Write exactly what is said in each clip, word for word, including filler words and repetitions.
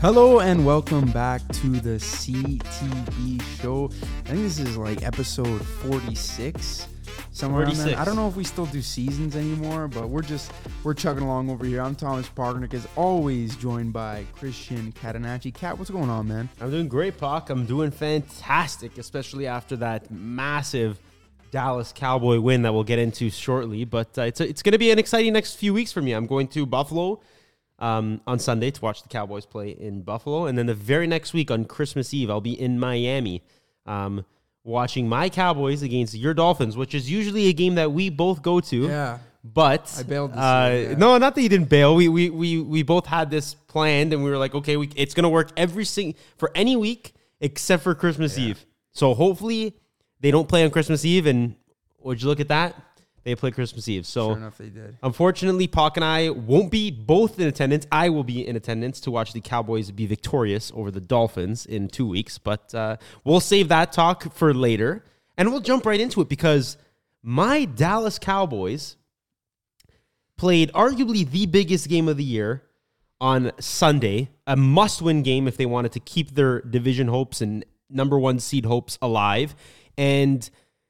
Hello and welcome back to the C T B show. I think this is like episode forty-six, somewhere around there. I don't know if we still do seasons anymore, but we're just we're chugging along over here. I'm Thomas Parkernick, as always, joined by Christian Catanacci. Cat, what's going on, man? I'm doing great, Puck. I'm doing fantastic, especially after that massive Dallas Cowboy win that we'll get into shortly. But uh, it's a, it's going to be an exciting next few weeks for me. I'm going to Buffalo Um, on Sunday to watch the Cowboys play in Buffalo. And then the very next week on Christmas Eve, I'll be in Miami um, watching my Cowboys against your Dolphins, which is usually a game that we both go to. Yeah. But I bailed this uh, year, yeah. no, not that you didn't bail. We we we we both had this planned, and we were like, okay, we, it's going to work every sing- for any week except for Christmas Yeah. Eve. So hopefully they don't play on Christmas Eve, and would you look at that? They play Christmas Eve. So Sure enough, they did. Unfortunately, Pac and I won't be both in attendance. I will be in attendance to watch the Cowboys be victorious over the Dolphins in two weeks. But uh, we'll save that talk for later. And we'll jump right into it because my Dallas Cowboys played arguably the biggest game of the year on Sunday. A must-win game if they wanted to keep their division hopes and number one seed hopes alive. And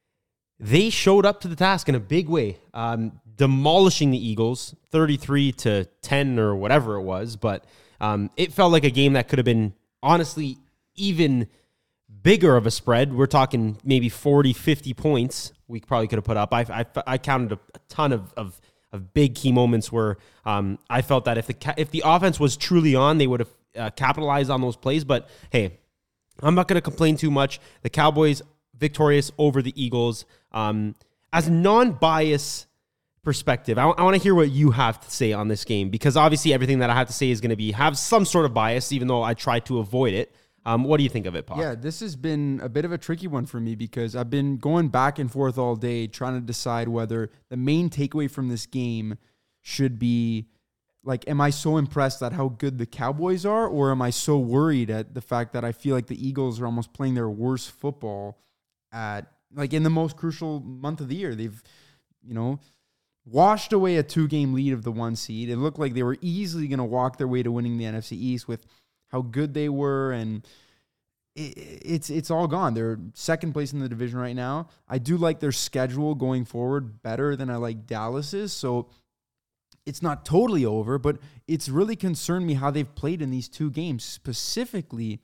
they showed up to the task in a big way, um, demolishing the Eagles, thirty-three to ten or whatever it was. But um, it felt like a game that could have been, honestly, even bigger of a spread. We're talking maybe forty, fifty points we probably could have put up. I I, I counted a, a ton of, of of big key moments where um, I felt that if the if the offense was truly on, they would have uh, capitalized on those plays. But hey, I'm not going to complain too much. The Cowboys victorious over the Eagles. Um, as a non-bias perspective, I, w- I want to hear what you have to say on this game, because obviously everything that I have to say is going to be have some sort of bias, even though I try to avoid it. Um, what do you think of it, Paul? Yeah, this has been a bit of a tricky one for me because I've been going back and forth all day trying to decide whether the main takeaway from this game should be, like, am I so impressed at how good the Cowboys are, or am I so worried at the fact that I feel like the Eagles are almost playing their worst football at, like, in the most crucial month of the year? They've, you know, washed away a two-game lead of the one seed. It looked like they were easily going to walk their way to winning the N F C East with how good they were, and it, it's it's all gone. They're second place in the division right now. I do like their schedule going forward better than I like Dallas's, so it's not totally over, but it's really concerned me how they've played in these two games, specifically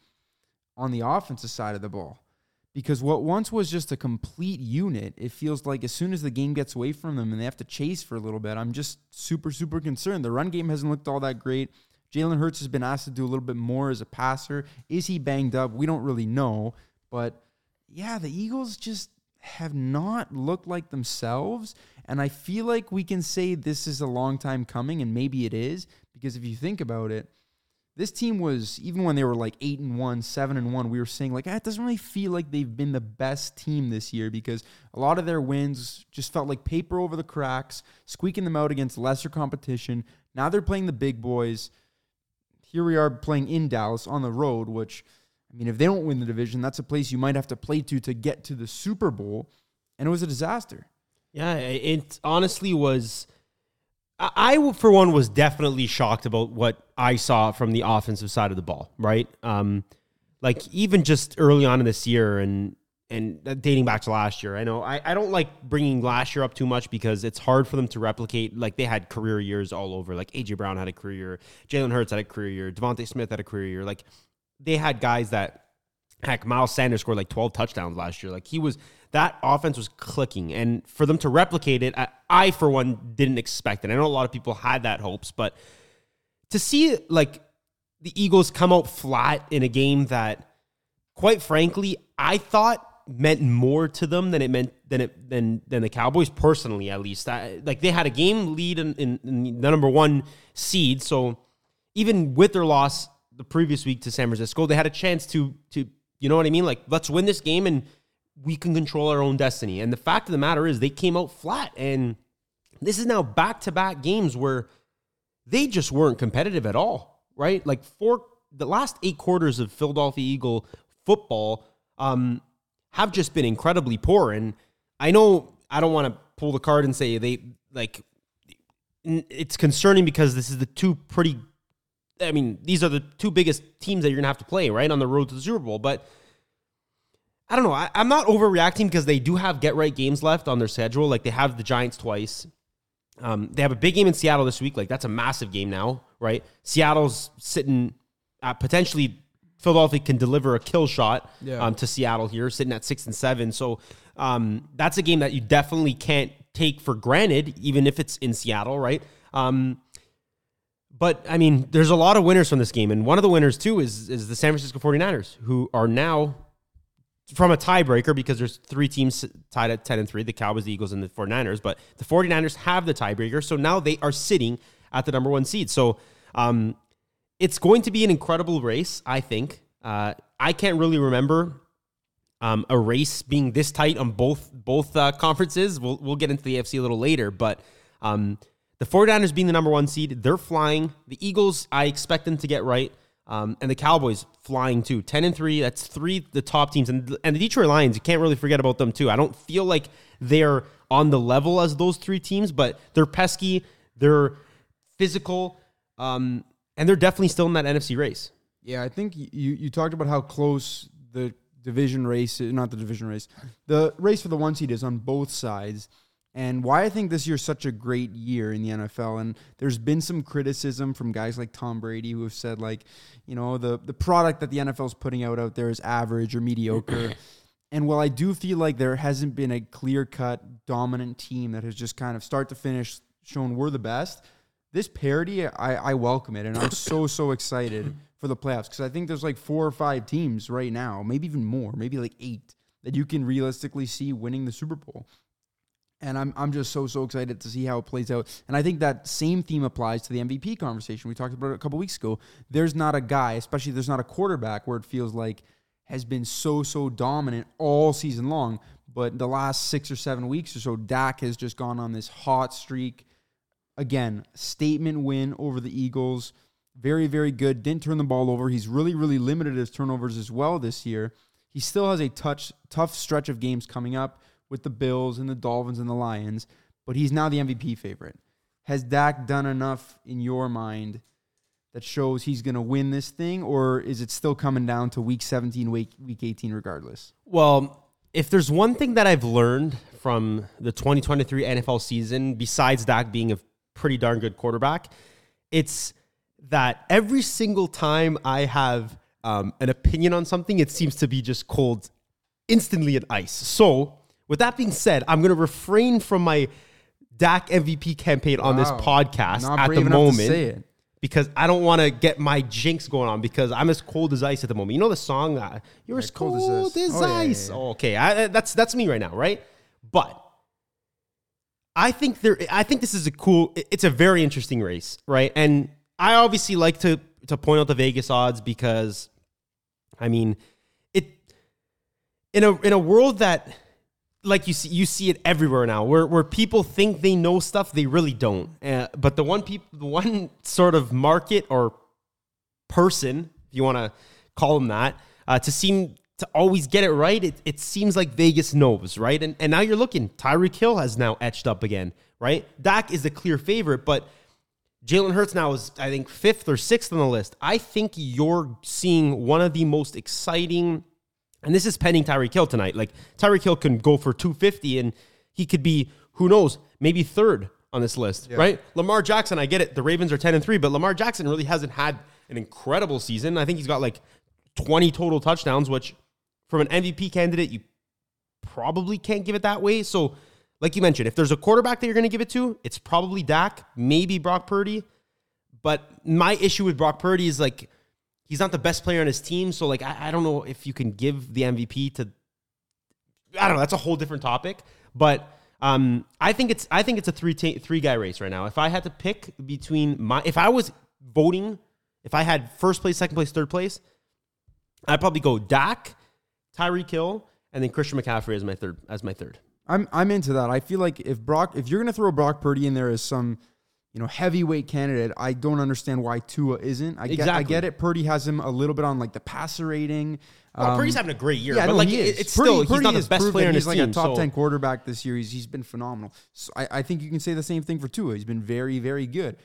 on the offensive side of the ball. Because what once was just a complete unit, it feels like as soon as the game gets away from them and they have to chase for a little bit, I'm just super, super concerned. The run game hasn't looked all that great. Jalen Hurts has been asked to do a little bit more as a passer. Is he banged up? We don't really know. But, yeah, the Eagles just have not looked like themselves. And I feel like we can say this is a long time coming, and maybe it is. Because if you think about it, this team was, even when they were like eight and one, seven and one, we were saying like, ah, it doesn't really feel like they've been the best team this year, because a lot of their wins just felt like paper over the cracks, squeaking them out against lesser competition. Now they're playing the big boys. Here we are playing in Dallas on the road, which, I mean, if they don't win the division, that's a place you might have to play to to get to the Super Bowl. And it was a disaster. Yeah, it honestly was. I, for one, was definitely shocked about what I saw from the offensive side of the ball, right? Um, like, even just early on in this year and and dating back to last year, I know I, I don't like bringing last year up too much because it's hard for them to replicate. Like, they had career years all over. Like, A J Brown had a career year. Jalen Hurts had a career year. Devontae Smith had a career year. Like, they had guys that, heck, Miles Sanders scored like twelve touchdowns last year. Like, he was... That offense was clicking, and for them to replicate it, I, I, for one, didn't expect it. I know a lot of people had that hopes, but to see, like, the Eagles come out flat in a game that, quite frankly, I thought meant more to them than it meant than it than than the Cowboys, personally, at least. I, like, they had a game lead in, in, in the number one seed, so even with their loss the previous week to San Francisco, they had a chance to to you know what I mean? Like, let's win this game and we can control our own destiny. And the fact of the matter is they came out flat. And this is now back-to-back games where they just weren't competitive at all, right? Like, for the last eight quarters of Philadelphia Eagle football um, have just been incredibly poor. And I know I don't want to pull the card and say they, like, it's concerning because this is the two pretty I mean, these are the two biggest teams that you're going to have to play, right, on the road to the Super Bowl. But I don't know. I, I'm not overreacting because they do have get-right games left on their schedule. Like, they have the Giants twice. Um, they have a big game in Seattle this week. Like, that's a massive game now, right? Seattle's sitting at potentially Philadelphia can deliver a kill shot yeah. um, to Seattle here, sitting at six and seven. So um, that's a game that you definitely can't take for granted, even if it's in Seattle, right? Um, but, I mean, there's a lot of winners from this game. And one of the winners, too, is, is the San Francisco forty-niners, who are now from a tiebreaker because there's three teams tied at ten and three, the Cowboys, the Eagles, and the forty-niners. But the forty-niners have the tiebreaker, so now they are sitting at the number one seed. So um, it's going to be an incredible race, I think. Uh, I can't really remember um, a race being this tight on both both uh, conferences. We'll, we'll get into the A F C a little later, but um, the forty-niners being the number one seed, they're flying. The Eagles, I expect them to get right. Um, and the Cowboys flying too, ten and three. That's three the top teams, and and the Detroit Lions. You can't really forget about them too. I don't feel like they're on the level as those three teams, but they're pesky, they're physical, um, and they're definitely still in that N F C race. Yeah, I think you you talked about how close the division race, not the division race, the race for the one seed is on both sides. And why I think this year's such a great year in the N F L. And there's been some criticism from guys like Tom Brady who have said, like, you know, the, the product that the N F L is putting out out there is average or mediocre. And while I do feel like there hasn't been a clear-cut dominant team that has just kind of start to finish shown we're the best, this parity, I, I welcome it. And I'm so, so excited for the playoffs because I think there's like four or five teams right now, maybe even more, maybe like eight, that you can realistically see winning the Super Bowl. And I'm I'm just so, so excited to see how it plays out. And I think that same theme applies to the M V P conversation. We talked about it a couple weeks ago. There's not a guy, especially there's not a quarterback where it feels like has been so, so dominant all season long. But the last six or seven weeks or so, Dak has just gone on this hot streak. Again, statement win over the Eagles. Very, very good. Didn't turn the ball over. He's really, really limited his turnovers as well this year. He still has a touch, tough stretch of games coming up with the Bills and the Dolphins and the Lions, but he's now the M V P favorite. Has Dak done enough in your mind that shows he's going to win this thing, or is it still coming down to week seventeen, week, week eighteen regardless? Well, if there's one thing that I've learned from the twenty twenty-three N F L season, besides Dak being a pretty darn good quarterback, it's that every single time I have um, an opinion on something, it seems to be just cold instantly in ice. So, with that being said, I'm going to refrain from my Dak M V P campaign on wow. this podcast Not at brave the enough moment to say it. because I don't want to get my jinx going on because I'm as cold as ice at the moment. You know the song, uh, You're Yeah, as cold, cold as, as this. Oh, yeah, ice. yeah, yeah. Oh, okay, I, that's that's me right now, right? But I think there. I think this is a cool. It's a very interesting race, right? And I obviously like to to point out the Vegas odds because, I mean, it in a in a world that, like you see, you see it everywhere now, where where people think they know stuff, they really don't. Uh, but the one people, the one sort of market or person, if you want to call them that, uh, to seem to always get it right, it it seems like Vegas knows, right? And and now you're looking, Tyreek Hill has now etched up again, right? Dak is the clear favorite, but Jalen Hurts now is, I think, fifth or sixth on the list. I think you're seeing one of the most exciting. And this is pending Tyreek Hill tonight. Like, Tyreek Hill can go for two fifty, and he could be, who knows, maybe third on this list, yeah. right? Lamar Jackson, I get it. The Ravens are ten and three, but Lamar Jackson really hasn't had an incredible season. I think he's got like twenty total touchdowns, which from an M V P candidate, you probably can't give it that way. So, like you mentioned, if there's a quarterback that you're going to give it to, it's probably Dak, maybe Brock Purdy. But my issue with Brock Purdy is, like, he's not the best player on his team, so like I, I don't know if you can give the M V P to. I don't know. That's a whole different topic, but um, I think it's I think it's a three ta- three guy race right now. If I had to pick between my, if I was voting, if I had first place, second place, third place, I'd probably go Dak, Tyreek Hill, and then Christian McCaffrey as my third as my third. I'm I'm into that. I feel like if Brock, if you're gonna throw Brock Purdy in there as some, you know, heavyweight candidate, I don't understand why Tua isn't. I exactly. get, I get it. Purdy has him a little bit on like the passer rating. Well, um, Purdy's having a great year, yeah, but no, like he it, is. it's Purdy, still Purdy he's not the has best proven player on he's his like team. a top so. ten quarterback this year. He's, he's been phenomenal. So I, I think you can say the same thing for Tua. He's been very, very good.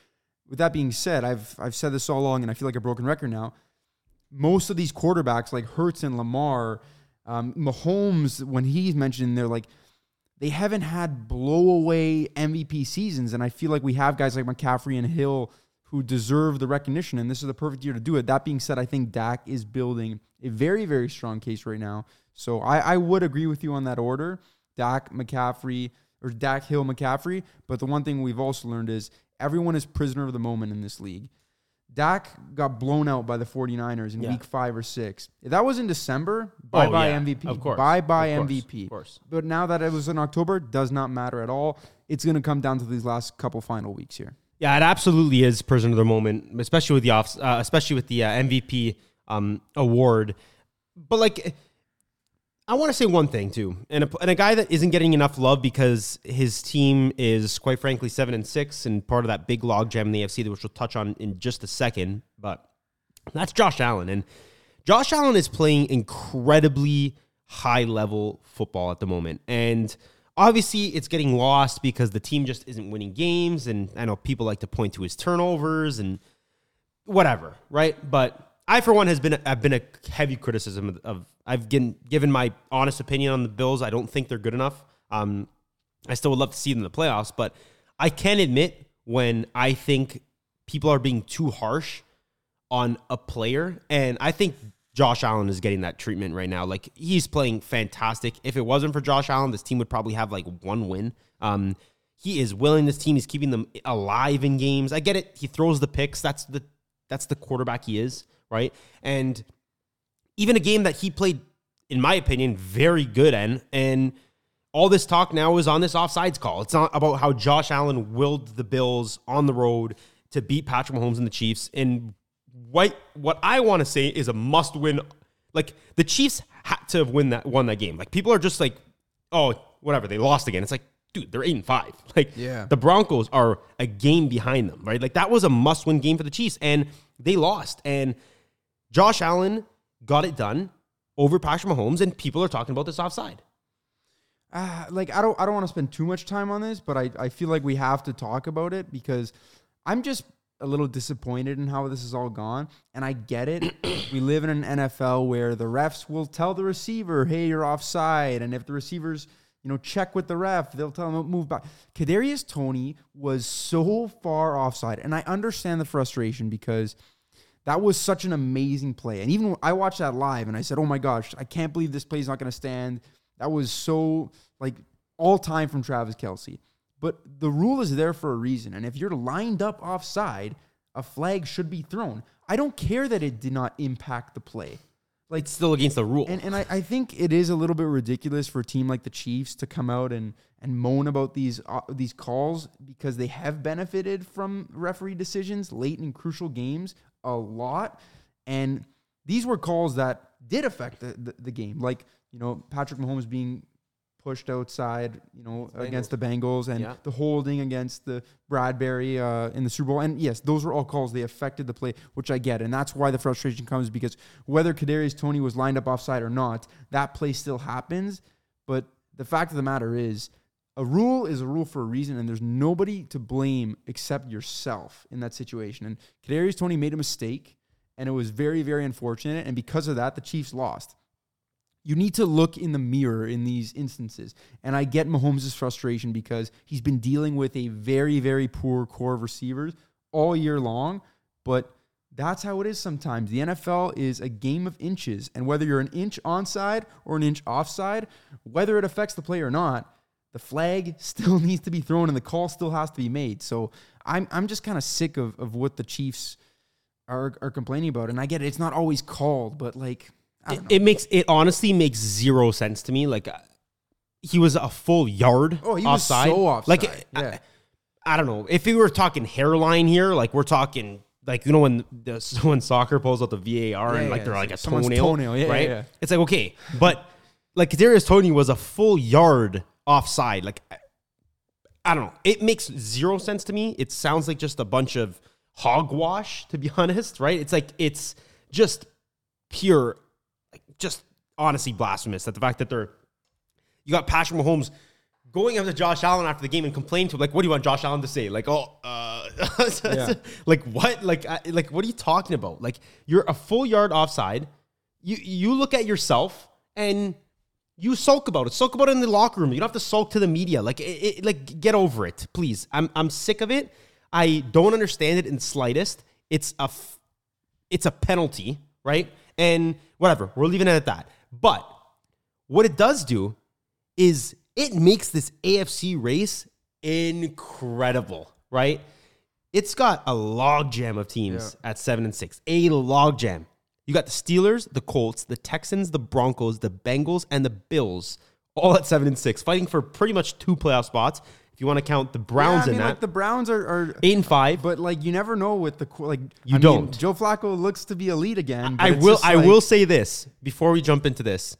with that being said, I've I've said this all along, and I feel like a broken record now. Most of these quarterbacks, like Hurts and Lamar, um, Mahomes, when he's mentioned, they're like, they haven't had blow-away M V P seasons, and I feel like we have guys like McCaffrey and Hill who deserve the recognition, and this is the perfect year to do it. That being said, I think Dak is building a very, very strong case right now. So I, I would agree with you on that order, Dak, McCaffrey, or Dak, Hill, McCaffrey. But the one thing we've also learned is everyone is prisoner of the moment in this league. Dak got blown out by the 49ers in yeah. week five or six. If that was in December, bye-bye oh, yeah. M V P. Of course. Bye-bye of M V P. Of course. But now that it was in October, does not matter at all. It's going to come down to these last couple final weeks here. Yeah, it absolutely is prisoner of the moment, especially with the off, uh, especially with the uh, M V P um, award. But like, I want to say one thing too, and a, and a guy that isn't getting enough love because his team is, quite frankly, seven and six, and part of that big logjam in the A F C, which we'll touch on in just a second. But that's Josh Allen, and Josh Allen is playing incredibly high level football at the moment, and obviously it's getting lost because the team just isn't winning games, and I know people like to point to his turnovers and whatever, right? But I, for one, has been I've been a heavy criticism of, of I've given, given my honest opinion on the Bills. I don't think they're good enough. Um, I still would love to see them in the playoffs, but I can admit when I think people are being too harsh on a player, and I think Josh Allen is getting that treatment right now. Like, he's playing fantastic. If it wasn't for Josh Allen, this team would probably have like one win. Um, he is willing this team. He's keeping them alive in games. I get it. He throws the picks. That's the that's the quarterback he is, right? And even a game that he played, in my opinion, very good in, and all this talk now is on this offsides call. It's not about how Josh Allen willed the Bills on the road to beat Patrick Mahomes and the Chiefs. And what what I want to say is a must-win. Like, the Chiefs had to have win that won that game. Like, people are just like, oh, whatever, they lost again. It's like, dude, they're eight and five. Like, yeah. The Broncos are a game behind them, right? Like, that was a must-win game for the Chiefs, and they lost. And Josh Allen got it done over Patrick Mahomes, and people are talking about this offside. Uh, like, I don't I don't want to spend too much time on this, but I, I feel like we have to talk about it because I'm just a little disappointed in how this has all gone. And I get it. We live in an N F L where the refs will tell the receiver, hey, you're offside. And if the receivers, you know, check with the ref, they'll tell them to move back. Kadarius Toney was so far offside. And I understand the frustration because that was such an amazing play. And even when I watched that live and I said, oh my gosh, I can't believe this play's not going to stand. That was so, like, all time from Travis Kelce. But the rule is there for a reason. And if you're lined up offside, a flag should be thrown. I don't care that it did not impact the play. Like, it's still against the rule. And and I, I think it is a little bit ridiculous for a team like the Chiefs to come out and, and moan about these uh, these calls because they have benefited from referee decisions late in crucial games a lot. And these were calls that did affect the, the, the game. Like, you know, Patrick Mahomes being pushed outside, you know, Bengals. against the Bengals, and yeah. the holding against the Bradbury uh, in the Super Bowl. And yes, those were all calls. They affected the play, which I get. And that's why the frustration comes, because whether Kadarius Toney was lined up offside or not, that play still happens. But the fact of the matter is, a rule is a rule for a reason, and there's nobody to blame except yourself in that situation. And Kadarius Toney made a mistake, and it was very, very unfortunate. And because of that, the Chiefs lost. You need to look in the mirror in these instances. And I get Mahomes' frustration because he's been dealing with a very, very poor core of receivers all year long. But that's how it is sometimes. The N F L is a game of inches. And whether you're an inch onside or an inch offside, whether it affects the play or not, the flag still needs to be thrown and the call still has to be made. So I'm I'm just kind of sick of, of what the Chiefs are, are complaining about. And I get it. It's not always called, but like... It, it makes it honestly makes zero sense to me. Like, uh, he was a full yard oh, he offside. was so offside. Like, yeah. I, I don't know if we were talking hairline here. Like, we're talking like, you know, when the when soccer pulls out the V A R yeah, and like yeah, they're like a toenail, toenail. Yeah, right? Yeah, yeah. It's like, okay, but like Kadarius Toney was a full yard offside. Like, I, I don't know. It makes zero sense to me. It sounds like just a bunch of hogwash, to be honest. Right? It's like it's just pure. Just honestly blasphemous that the fact that they're you got Patrick Mahomes going up to Josh Allen after the game and complaining to him, like, what do you want Josh Allen to say? Like, oh, uh, yeah. Like what? Like I, like what are you talking about? Like you're a full yard offside. You you look at yourself and you sulk about it. Sulk about it in the locker room. You don't have to sulk to the media. Like it, it, like get over it, please. I'm I'm sick of it. I don't understand it in the slightest. It's a f- it's a penalty, right? And whatever. We're leaving it at that. But what it does do is it makes this A F C race incredible, right? It's got a logjam of teams yeah. at seven and six. A logjam. You got the Steelers, the Colts, the Texans, the Broncos, the Bengals, and the Bills, all at seven and six, fighting for pretty much two playoff spots. If you want to count the Browns yeah, I mean, in that, like the Browns are, are eight and five, but like you never know with the like you I don't. Mean, Joe Flacco looks to be elite again. I will. I like, will say this before we jump into this: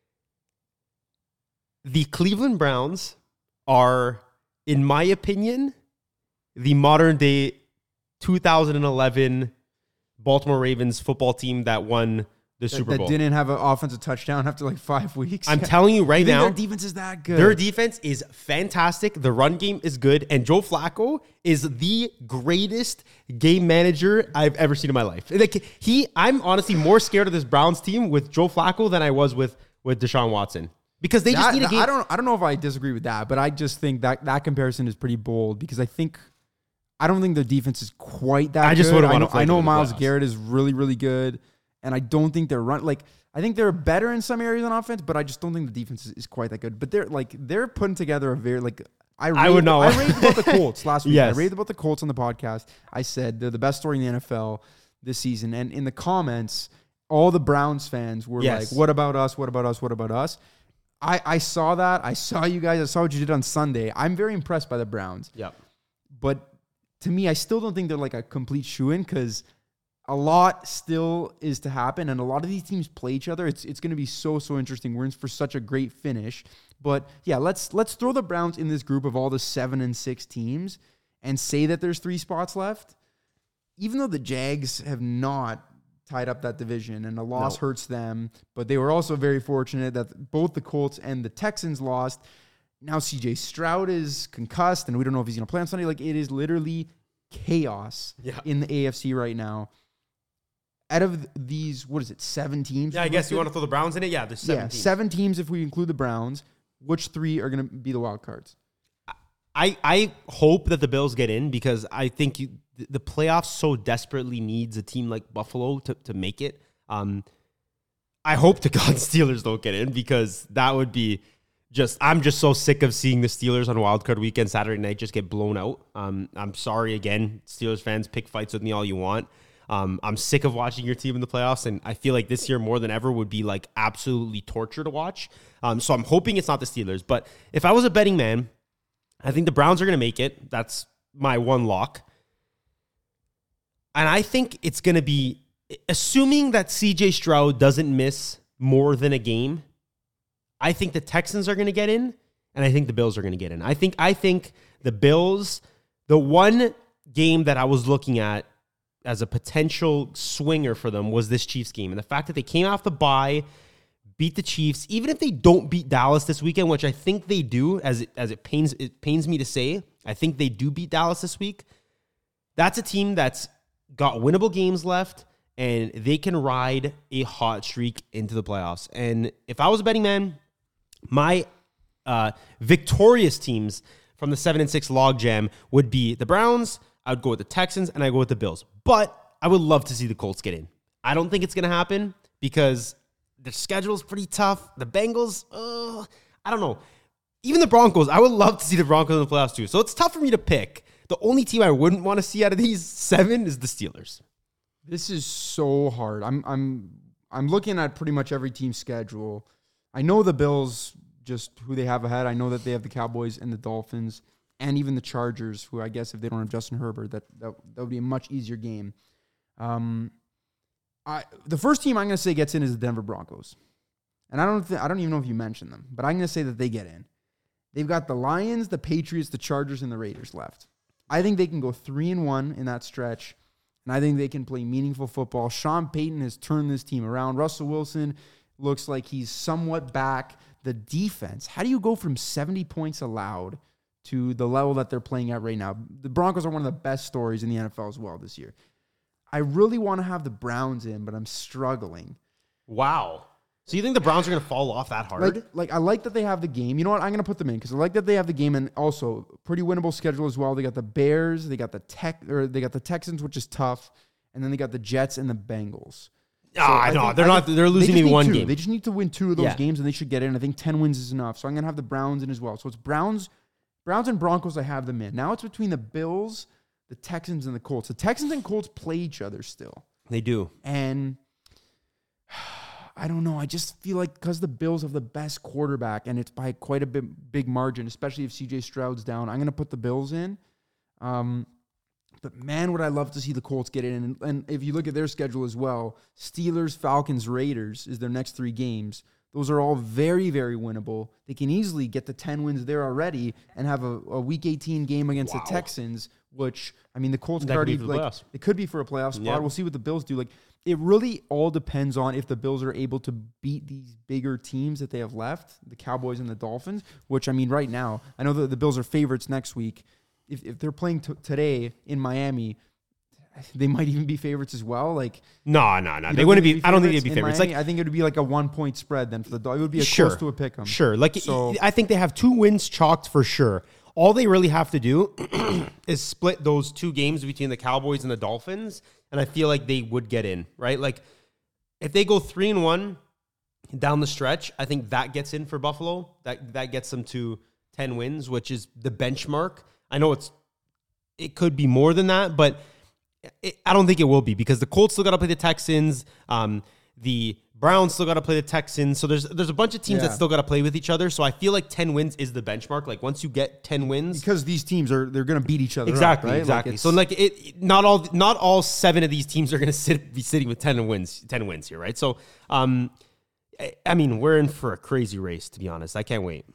the Cleveland Browns are, in my opinion, the modern day two thousand eleven Baltimore Ravens football team that won the Super that Bowl. That didn't have an offensive touchdown after like five weeks. I'm telling you right you think now, their defense is that good. Their defense is fantastic. The run game is good, and Joe Flacco is the greatest game manager I've ever seen in my life. Like he, I'm honestly more scared of this Browns team with Joe Flacco than I was with with Deshaun Watson. Because they just that, need a game. I don't I don't know if I disagree with that, but I just think that that comparison is pretty bold because I think I don't think their defense is quite that I just good. wouldn't want I know, to play I know Myles playoffs. Garrett is really, really good, and I don't think they're run like I think they're better in some areas on offense, but I just don't think the defense is, is quite that good. But they're like they're putting together a very like I raved, I would know. I raved about the Colts last week. Yes. I raved about the Colts on the podcast. I said they're the best story in the N F L this season. And in the comments, all the Browns fans were Yes. like, what about us? What about us? What about us? I, I saw that. I saw you guys. I saw what you did on Sunday. I'm very impressed by the Browns. Yeah. But to me, I still don't think they're like a complete shoo-in because a lot still is to happen. And a lot of these teams play each other. It's it's going to be so, so interesting. We're in for such a great finish. But yeah, let's let's throw the Browns in this group of all the seven and six teams and say that there's three spots left. Even though the Jags have not tied up that division and a loss No. hurts them, but they were also very fortunate that both the Colts and the Texans lost. Now C J Stroud is concussed and we don't know if he's going to play on Sunday. Like it is literally chaos Yeah. in the A F C right now. Out of these, what is it, seven teams? Yeah, I guess you want to throw the Browns in it? Yeah, there's seven yeah, teams. seven teams if we include the Browns. Which three are going to be the wild cards? I, I hope that the Bills get in because I think you, the playoffs so desperately needs a team like Buffalo to, to make it. Um, I hope to God Steelers don't get in because that would be just, I'm just so sick of seeing the Steelers on wildcard weekend, Saturday night, just get blown out. Um, I'm sorry again, Steelers fans, pick fights with me all you want. Um, I'm sick of watching your team in the playoffs, and I feel like this year more than ever would be like absolutely torture to watch. Um, so I'm hoping it's not the Steelers. But if I was a betting man, I think the Browns are going to make it. That's my one lock. And I think it's going to be, assuming that C J Stroud doesn't miss more than a game, I think the Texans are going to get in, and I think the Bills are going to get in. I think I think the Bills, the one game that I was looking at as a potential swinger for them was this Chiefs game. And the fact that they came off the bye, beat the Chiefs, even if they don't beat Dallas this weekend, which I think they do, as it, as it pains it pains me to say, I think they do beat Dallas this week. That's a team that's got winnable games left, and they can ride a hot streak into the playoffs. And if I was a betting man, my uh, victorious teams from the seven and six logjam would be the Browns. I would go with the Texans, and I go with the Bills. But I would love to see the Colts get in. I don't think it's going to happen because their schedule is pretty tough. The Bengals, uh, I don't know. Even the Broncos, I would love to see the Broncos in the playoffs too. So it's tough for me to pick. The only team I wouldn't want to see out of these seven is the Steelers. This is so hard. I'm I'm I'm looking at pretty much every team's schedule. I know the Bills, just who they have ahead. I know that they have the Cowboys and the Dolphins and even the Chargers, who I guess if they don't have Justin Herbert, that that, that would be a much easier game. Um, I the first team I'm going to say gets in is the Denver Broncos, and I don't th- I don't even know if you mentioned them, but I'm going to say that they get in. They've got the Lions, the Patriots, the Chargers, and the Raiders left. I think they can go three and one in that stretch, and I think they can play meaningful football. Sean Payton has turned this team around. Russell Wilson looks like he's somewhat back. The defense, how do you go from seventy points allowed to the level that they're playing at right now. The Broncos are one of the best stories in the N F L as well this year. I really want to have the Browns in, but I'm struggling. Wow. So you think the Browns are going to fall off that hard? Like, like I like that they have the game. You know what? I'm going to put them in because I like that they have the game, and also pretty winnable schedule as well. They got the Bears, they got the Tech, or they got the Texans, which is tough, and then they got the Jets and the Bengals. So ah, no, they're not. They're losing they maybe one two. game. They just need to win two of those yeah. games, and they should get in. I think ten wins is enough. So I'm gonna have the Browns in as well. So it's Browns, Browns and Broncos. I have them in. Now it's between the Bills, the Texans, and the Colts. The Texans and Colts play each other still. They do, and I don't know. I just feel like because the Bills have the best quarterback, and it's by quite a bit big margin, especially if C J Stroud's down. I'm gonna put the Bills in. Um. But man, would I love to see the Colts get in. And, and if you look at their schedule as well, Steelers, Falcons, Raiders is their next three games. Those are all very, very winnable. They can easily get to ten wins there already and have a, a Week eighteen game against wow. the Texans, which, I mean, the Colts could already, like, it could be for a playoff spot. Yeah. We'll see what the Bills do. Like, it really all depends on if the Bills are able to beat these bigger teams that they have left, the Cowboys and the Dolphins, which, I mean, right now, I know that the Bills are favorites next week. If if they're playing t- today in Miami, they might even be favorites as well. Like no, no, no, they wouldn't be. I don't think they'd be favorites. Miami, like I think it would be like a one point spread then for the dog. It would be a sure, close to a pick 'em. Sure, like so, I think they have two wins chalked for sure. All they really have to do is split those two games between the Cowboys and the Dolphins, and I feel like they would get in. Right, like if they go three and one down the stretch, I think that gets in for Buffalo. That that gets them to ten wins, which is the benchmark. I know it's it could be more than that, but it, I don't think it will be because the Colts still got to play the Texans. Um, the Browns still got to play the Texans. So there's there's a bunch of teams yeah. that still got to play with each other. So I feel like ten wins is the benchmark. Like once you get ten wins, because these teams are they're going to beat each other. Exactly, up, right? exactly. Like so like it, not all not all seven of these teams are going to sit be sitting with ten wins, ten wins here, right? So um, I, I mean we're in for a crazy race, to be honest. I can't wait.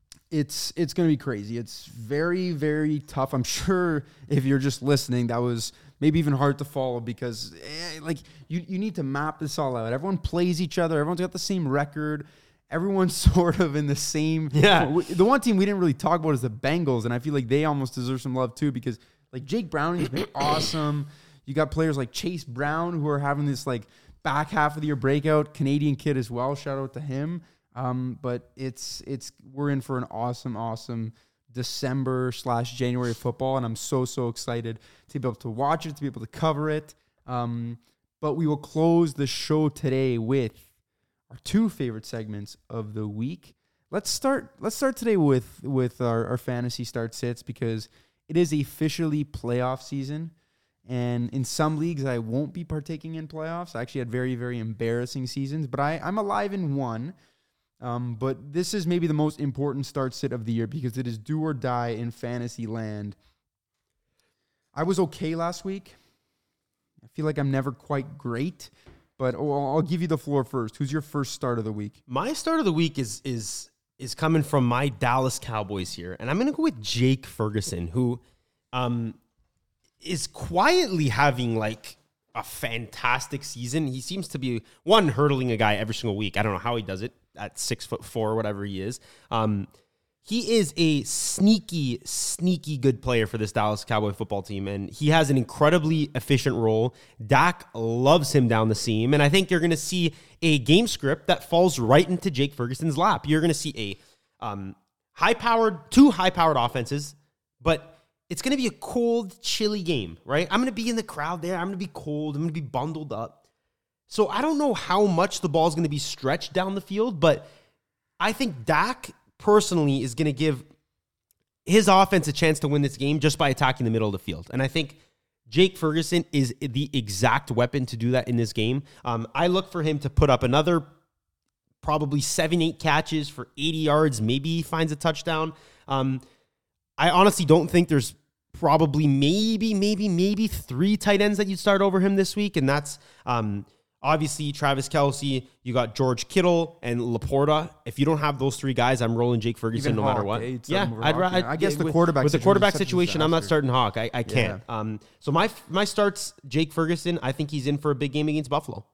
It's it's going to be crazy. It's very, very tough. I'm sure if you're just listening, that was maybe even hard to follow because eh, like you, you need to map this all out. Everyone plays each other. Everyone's got the same record. Everyone's sort of in the same. Yeah. The one team we didn't really talk about is the Bengals, and I feel like they almost deserve some love too because like Jake Browning's been awesome. You got players like Chase Brown who are having this like back half of the year breakout. Canadian kid as well. Shout out to him. Um, but it's it's we're in for an awesome, awesome December slash January football, and I'm so so excited to be able to watch it, to be able to cover it. Um, but we will close the show today with our two favorite segments of the week. Let's start. Let's start today with with our, our fantasy start sits because it is officially playoff season, and in some leagues I won't be partaking in playoffs. I actually had very very embarrassing seasons, but I I'm alive in one. Um, but this is maybe the most important start sit of the year because it is do or die in fantasy land. I was okay last week. I feel like I'm never quite great, but oh, I'll give you the floor first. Who's your first start of the week? My start of the week is is is coming from my Dallas Cowboys here, and I'm going to go with Jake Ferguson, who um, is quietly having like a fantastic season. He seems to be one hurdling a guy every single week. I don't know how he does it. At six foot four, whatever he is. Um, he is a sneaky, sneaky good player for this Dallas Cowboy football team, and he has an incredibly efficient role. Dak loves him down the seam, and I think you're going to see a game script that falls right into Jake Ferguson's lap. You're going to see a um, high-powered, two high-powered offenses, but it's going to be a cold, chilly game, right? I'm going to be in the crowd there. I'm going to be cold. I'm going to be bundled up. So I don't know how much the ball is going to be stretched down the field, but I think Dak personally is going to give his offense a chance to win this game just by attacking the middle of the field. And I think Jake Ferguson is the exact weapon to do that in this game. Um, I look for him to put up another probably seven, eight catches for eighty yards. Maybe he finds a touchdown. Um, I honestly don't think there's probably maybe, maybe, maybe three tight ends that you'd start over him this week. And that's... Um, Obviously, Travis Kelce, you got George Kittle and Laporta. If you don't have those three guys, I'm rolling Jake Ferguson Even no Hawk, matter what. Eh? Yeah, I'd, I'd, I guess with, the quarterback with the quarterback situation, situation, I'm not starting Hawk. I, I can't. Yeah. Um, so my my starts, Jake Ferguson. I think he's in for a big game against Buffalo.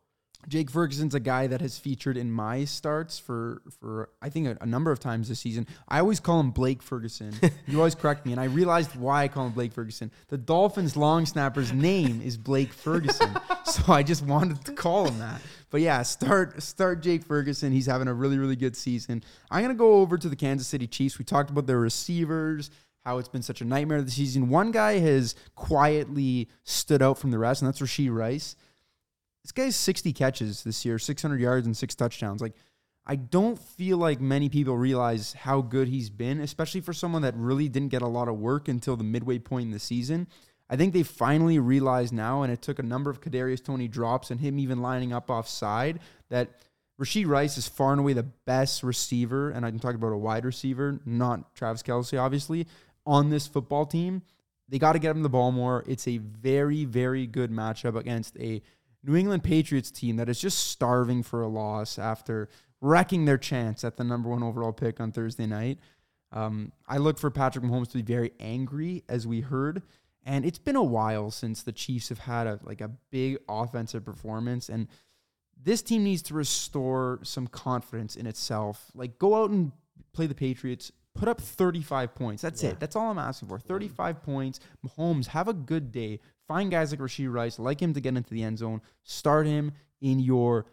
Jake Ferguson's a guy that has featured in my starts for, for I think, a, a number of times this season. I always call him Blake Ferguson. You always correct me, and I realized why I call him Blake Ferguson. The Dolphins long snapper's name is Blake Ferguson, so I just wanted to call him that. But yeah, start start Jake Ferguson. He's having a really, really good season. I'm going to go over to the Kansas City Chiefs. We talked about their receivers, how it's been such a nightmare this season. One guy has quietly stood out from the rest, and that's Rashee Rice. This guy has sixty catches this year, six hundred yards and six touchdowns. Like, I don't feel like many people realize how good he's been, especially for someone that really didn't get a lot of work until the midway point in the season. I think they finally realized now, and it took a number of Kadarius Toney drops and him even lining up offside, that Rashee Rice is far and away the best receiver, and I'm talking about a wide receiver, not Travis Kelce, obviously, on this football team. They got to get him the ball more. It's a very, very good matchup against a New England Patriots team that is just starving for a loss after wrecking their chance at the number one overall pick on Thursday night. Um, I look for Patrick Mahomes to be very angry, as we heard, and it's been a while since the Chiefs have had a like a big offensive performance, and this team needs to restore some confidence in itself. Like, go out and play the Patriots, put up thirty-five points. That's yeah. it. That's all I'm asking for. thirty-five points. Mahomes, have a good day. Find guys like Rashee Rice, like him to get into the end zone. Start him in your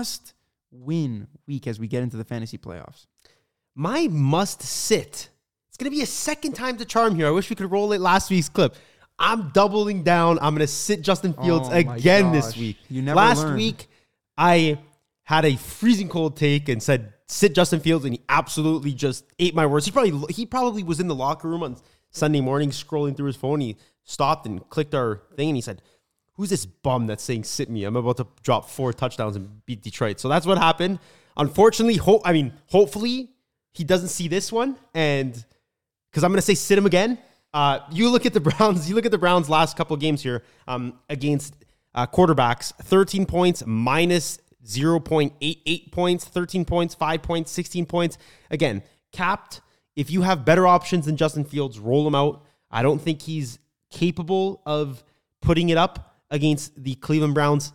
must-win week as we get into the fantasy playoffs. My must-sit. It's going to be a second time to charm here. I wish we could roll it last week's clip. I'm doubling down. I'm going to sit Justin Fields oh again this week. You never Last learn. week, I had a freezing cold take and said, sit Justin Fields, and he absolutely just ate my words. He probably he probably was in the locker room on Sunday morning scrolling through his phone. He stopped and clicked our thing, and he said, who's this bum that's saying sit me? I'm about to drop four touchdowns and beat Detroit. So that's what happened. Unfortunately, ho- I mean, hopefully he doesn't see this one, and because I'm going to say sit him again. Uh, you look at the Browns. You look at the Browns' last couple of games here um, against uh, quarterbacks. thirteen points, minus zero point eight eight points, thirteen points, five points, sixteen points. Again, capped. If you have better options than Justin Fields, roll him out. I don't think he's capable of putting it up against the Cleveland Browns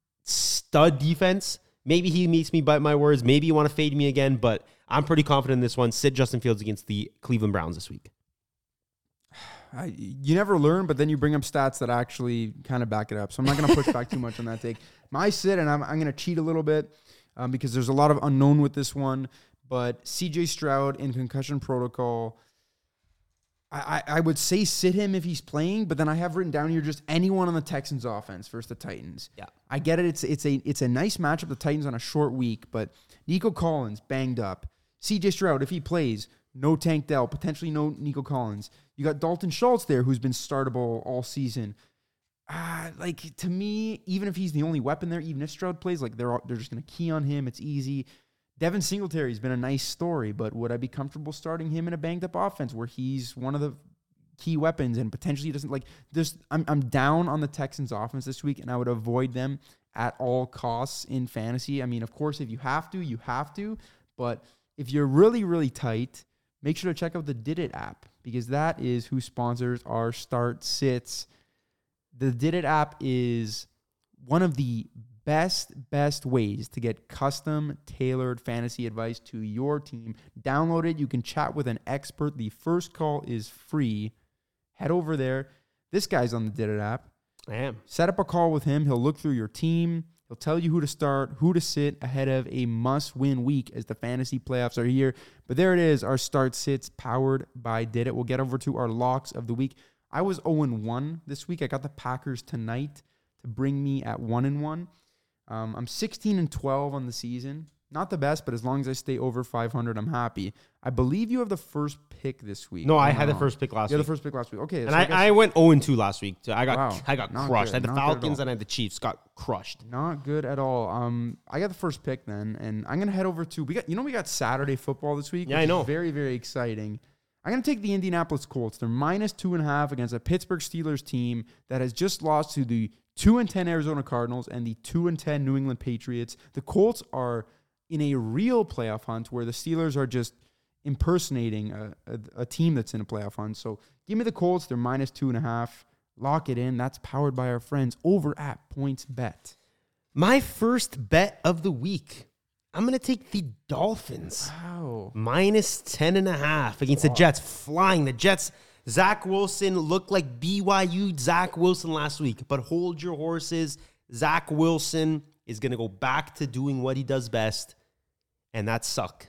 stud defense. Maybe he makes me bite my words. Maybe you want to fade me again, but I'm pretty confident in this one. Sit Justin Fields against the Cleveland Browns this week. I, you never learn, but then you bring up stats that actually kind of back it up. So I'm not going to push back too much on that take. My sit, and I'm, I'm going to cheat a little bit um, because there's a lot of unknown with this one, but C J Stroud in concussion protocol, I, I, I would say sit him if he's playing, but then I have written down here just anyone on the Texans offense versus the Titans. Yeah, I get it. It's it's a it's a nice matchup. The Titans on a short week, but Nico Collins banged up. C J Stroud, if he plays, no Tank Dell, potentially no Nico Collins. You got Dalton Schultz there, who's been startable all season. Ah, like to me, even if he's the only weapon there, even if Stroud plays, like they're they're just going to key on him. It's easy. Devin Singletary's been a nice story, but would I be comfortable starting him in a banged up offense where he's one of the key weapons and potentially doesn't like this? I'm I'm down on the Texans offense this week, and I would avoid them at all costs in fantasy. I mean, of course, if you have to, you have to, but if you're really really tight, make sure to check out the Did It app because that is who sponsors our Start Sits. The Did It app is one of the best, best ways to get custom tailored fantasy advice to your team. Download it. You can chat with an expert. The first call is free. Head over there. This guy's on the Did It app. I am. Set up a call with him. He'll look through your team. He'll tell you who to start, who to sit ahead of a must-win week as the fantasy playoffs are here. But there it is, our Start Sits powered by Did It. We'll get over to our locks of the week. I was oh and one this week. I got the Packers tonight to bring me at one and one. Um, I'm sixteen and twelve on the season. Not the best, but as long as I stay over five hundred, I'm happy. I believe you have the first pick this week. No, I had the first pick last you week. You had the first pick last week. Okay. And so I, I, guess, I went oh and two last week. So I got wow, I got not crushed. good, I had the not Falcons and I had the Chiefs. Got crushed. Not good at all. Um, I got the first pick then, and I'm gonna head over to we got you know we got Saturday football this week. Yeah, which I know. Is very very exciting. I'm gonna take the Indianapolis Colts. They're minus two and a half against a Pittsburgh Steelers team that has just lost to the two and ten Arizona Cardinals and the two and ten New England Patriots. The Colts are in a real playoff hunt where the Steelers are just impersonating a, a, a team that's in a playoff hunt. So give me the Colts. They're minus two and a half. Lock it in. That's powered by our friends over at PointsBet. My first bet of the week. I'm going to take the Dolphins. Wow. Minus ten and a half against wow. the Jets. Flying. The Jets, Zach Wilson looked like B Y U Zach Wilson last week. But hold your horses. Zach Wilson is going to go back to doing what he does best. And that's suck.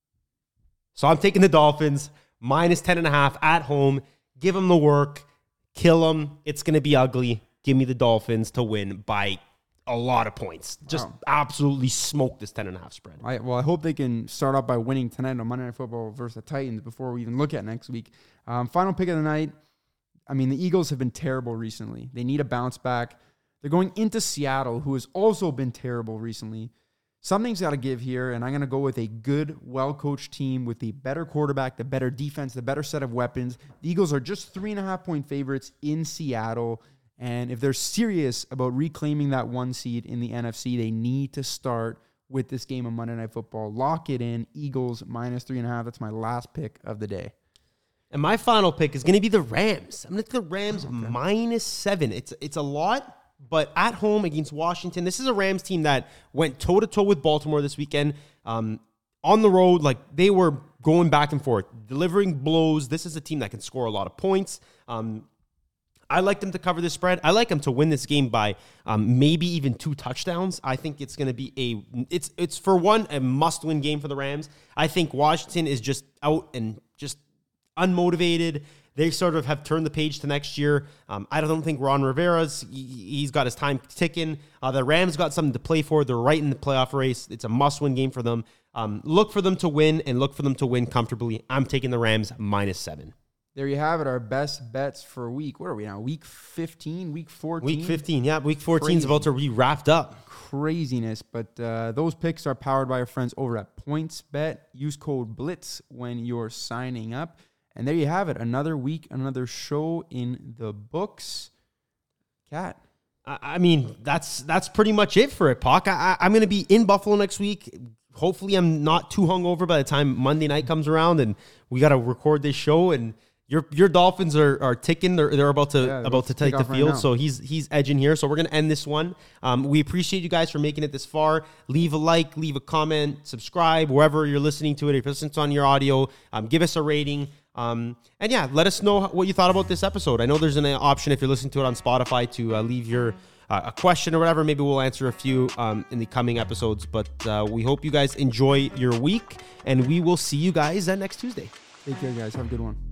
So I'm taking the Dolphins. Minus ten and a half at home. Give them the work. Kill them. It's going to be ugly. Give me the Dolphins to win by a lot of points. Just wow. absolutely smoke this ten and a half spread. I, well, I hope they can start off by winning tonight on Monday Night Football versus the Titans before we even look at next week. Um, final pick of the night. I mean, the Eagles have been terrible recently. They need a bounce back. They're going into Seattle, who has also been terrible recently. Something's got to give here, and I'm going to go with a good, well-coached team with the better quarterback, the better defense, the better set of weapons. The Eagles are just three and a half point favorites in Seattle. And if they're serious about reclaiming that one seed in the N F C, they need to start with this game of Monday Night Football. Lock it in. Eagles minus three and a half. That's my last pick of the day. And my final pick is going to be the Rams. I'm going to take the Rams okay. minus seven. It's it's a lot, but at home against Washington. This is a Rams team that went toe-to-toe with Baltimore this weekend. Um, on the road, like they were going back and forth, delivering blows. This is a team that can score a lot of points. Um I like them to cover this spread. I like them to win this game by um, maybe even two touchdowns. I think it's going to be a it's it's for one a must-win game for the Rams. I think Washington is just out and just unmotivated. They sort of have turned the page to next year. Um, I don't think Ron Rivera's he, he's got his time ticking. Uh, the Rams got something to play for. They're right in the playoff race. It's a must-win game for them. Um, look for them to win and look for them to win comfortably. I'm taking the Rams minus seven. There you have it, our best bets for week. What are we now? Week fifteen, week fourteen? Week fifteen, yeah. Week fourteen is about to be wrapped up. Craziness. But uh, those picks are powered by our friends over at PointsBet. Use code BLITZ when you're signing up. And there you have it. Another week, another show in the books. Kat. I mean, that's that's pretty much it for it, Pac. I, I'm going to be in Buffalo next week. Hopefully I'm not too hungover by the time Monday night comes around and we got to record this show. And Your your Dolphins are are ticking. They're they're about to yeah, about to take the field. Right so he's he's edging here. So we're gonna end this one. Um, we appreciate you guys for making it this far. Leave a like, leave a comment, subscribe wherever you're listening to it. If it's on your audio, um, give us a rating. Um, and yeah, let us know what you thought about this episode. I know there's an option if you're listening to it on Spotify to uh, leave your uh, a question or whatever. Maybe we'll answer a few um, in the coming episodes. But uh, we hope you guys enjoy your week, and we will see you guys uh, next Tuesday. Take care, guys. Have a good one.